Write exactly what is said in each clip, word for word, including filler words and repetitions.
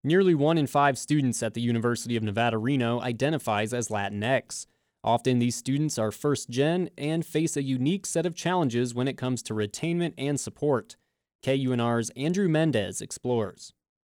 Nearly one in five students at the University of Nevada, Reno identifies as Latinx. Often these students are first-gen and face a unique set of challenges when it comes to retainment and support. K U N R's Andrew Mendez explores.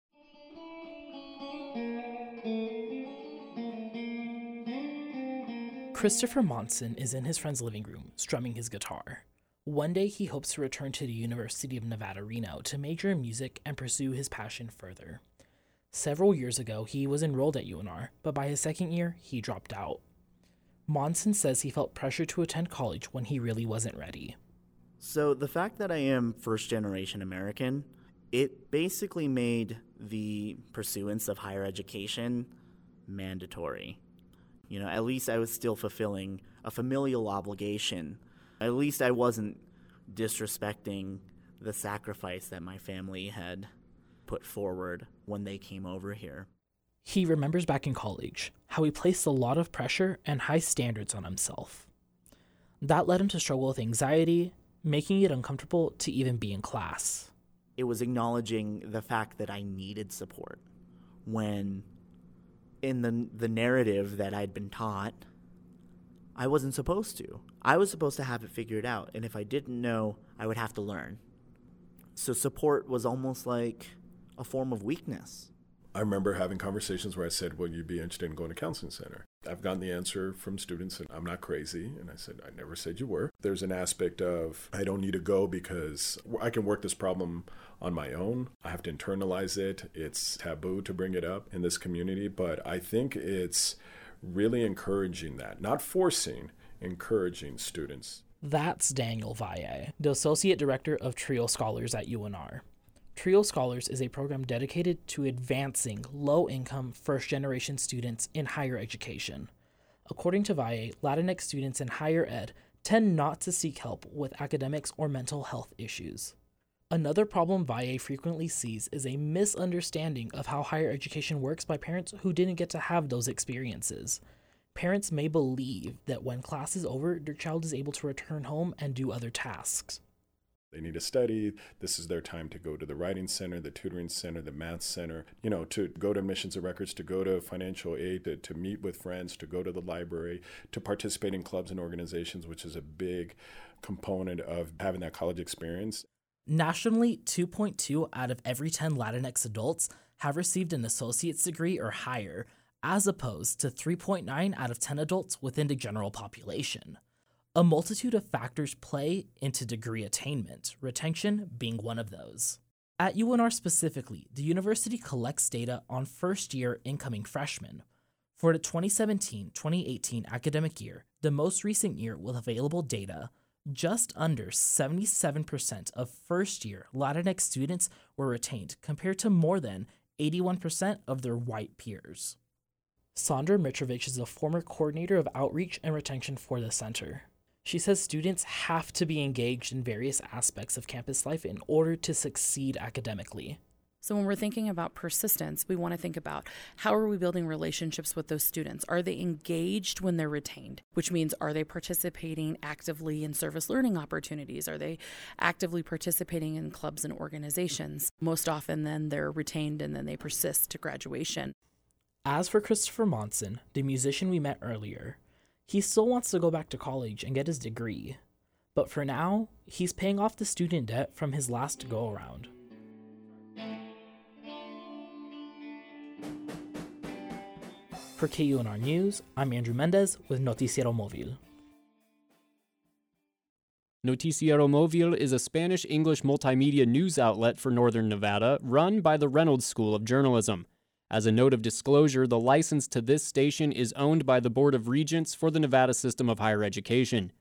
Christopher Monson is in his friend's living room, strumming his guitar. One day he hopes to return to the University of Nevada, Reno to major in music and pursue his passion further. Several years ago, he was enrolled at U N R, but by his second year, he dropped out. Monson says he felt pressure to attend college when he really wasn't ready. So the fact that I am first-generation American, it basically made the pursuance of higher education mandatory. You know, at least I was still fulfilling a familial obligation. At least I wasn't disrespecting the sacrifice that my family had put forward when they came over here. He remembers back in college how he placed a lot of pressure and high standards on himself. That led him to struggle with anxiety, making it uncomfortable to even be in class. It was acknowledging the fact that I needed support when in the the narrative that I'd been taught, I wasn't supposed to. I was supposed to have it figured out, and if I didn't know, I would have to learn. So support was almost like a form of weakness. I remember having conversations where I said, well, you'd be interested in going to counseling center. I've gotten the answer from students, and I'm not crazy. And I said, I never said you were. There's an aspect of, I don't need to go because I can work this problem on my own. I have to internalize it. It's taboo to bring it up in this community. But I think it's really encouraging that, not forcing, encouraging students. That's Daniel Valle, the Associate Director of TRIO Scholars at U N R. TRIO Scholars is a program dedicated to advancing low-income first-generation students in higher education. According to Valle, Latinx students in higher ed tend not to seek help with academics or mental health issues. Another problem Valle frequently sees is a misunderstanding of how higher education works by parents who didn't get to have those experiences. Parents may believe that when class is over, their child is able to return home and do other tasks. They need to study. This is their time to go to the writing center, the tutoring center, the math center, you know, to go to admissions and records, to go to financial aid, to, to meet with friends, to go to the library, to participate in clubs and organizations, which is a big component of having that college experience. Nationally, two point two out of every ten Latinx adults have received an associate's degree or higher, as opposed to three point nine out of ten adults within the general population. A multitude of factors play into degree attainment, retention being one of those. At U N R specifically, the university collects data on first-year incoming freshmen. For the twenty seventeen twenty eighteen academic year, the most recent year with available data, just under seventy-seven percent of first-year Latinx students were retained, compared to more than eighty-one percent of their white peers. Sandra Mitrovich is a former coordinator of outreach and retention for the center. She says students have to be engaged in various aspects of campus life in order to succeed academically. So when we're thinking about persistence, we want to think about how are we building relationships with those students? Are they engaged when they're retained? Which means, are they participating actively in service learning opportunities? Are they actively participating in clubs and organizations? Most often then they're retained and then they persist to graduation. As for Christopher Monson, the musician we met earlier, he still wants to go back to college and get his degree. But for now, he's paying off the student debt from his last go-around. For K U N R News, I'm Andrew Mendez with Noticiero Móvil. Noticiero Móvil is a Spanish-English multimedia news outlet for Northern Nevada run by the Reynolds School of Journalism. As a note of disclosure, the license to this station is owned by the Board of Regents for the Nevada System of Higher Education.